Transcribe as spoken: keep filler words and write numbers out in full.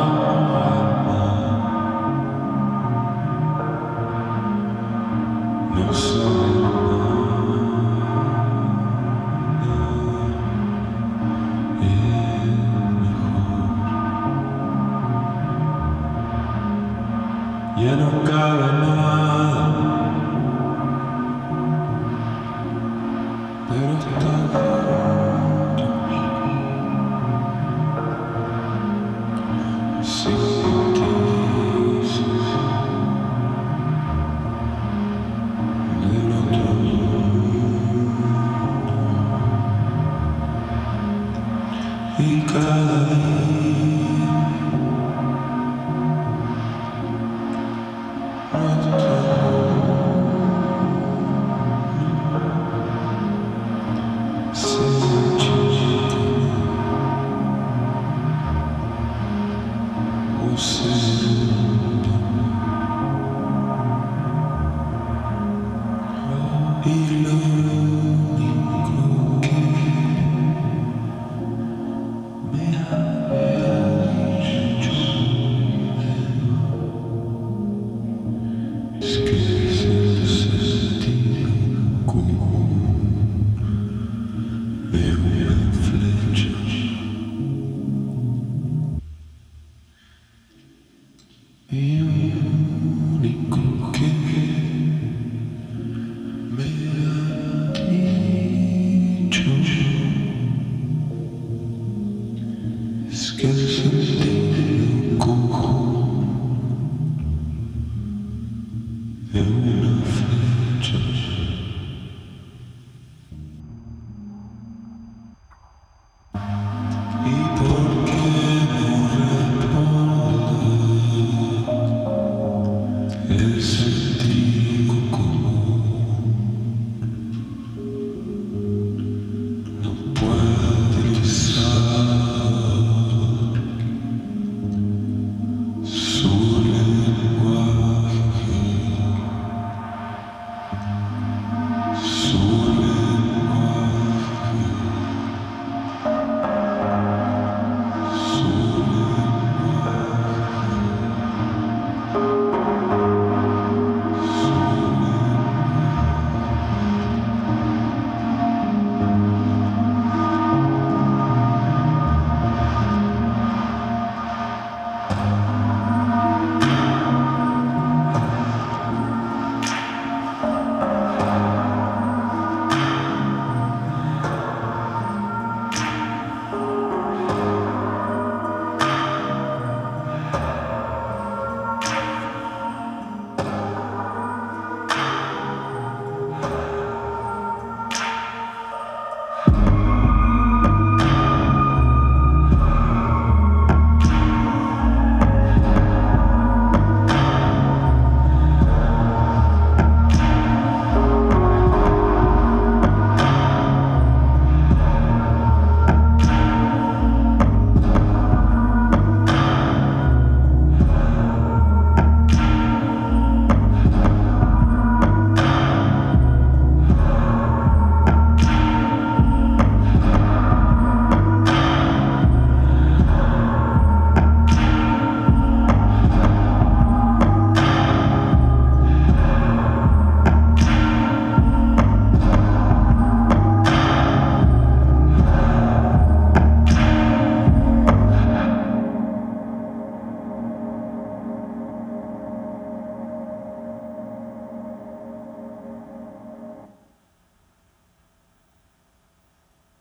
no sabe nada, es mejor. Ya no cabe nada, pero está juntos, sin noticias del otro mundo. Y cada día nuestro se achica o se hunde. Y lo único que me ha hecho es que es el sentido común de una flecha. Y lo único que me ha dicho es que el sentido común de una flecha. ¿Y por qué no responde el sentido común? No puede utilizar su lenguaje, su lenguaje, su